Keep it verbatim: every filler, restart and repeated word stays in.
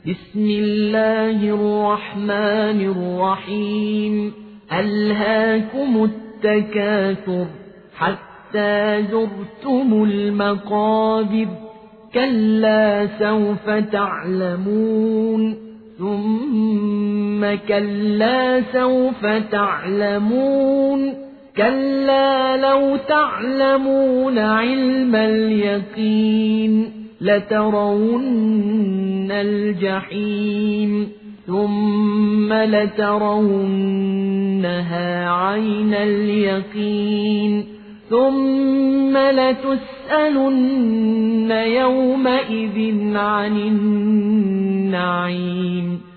بسم الله الرحمن الرحيم ألهاكم التكاثر حتى زرتم المقابر كلا سوف تعلمون ثم كلا سوف تعلمون كلا لو تعلمون علم اليقين لترون الجحيم ثم لترونها عين اليقين ثم لتسألن يومئذ عن النعيم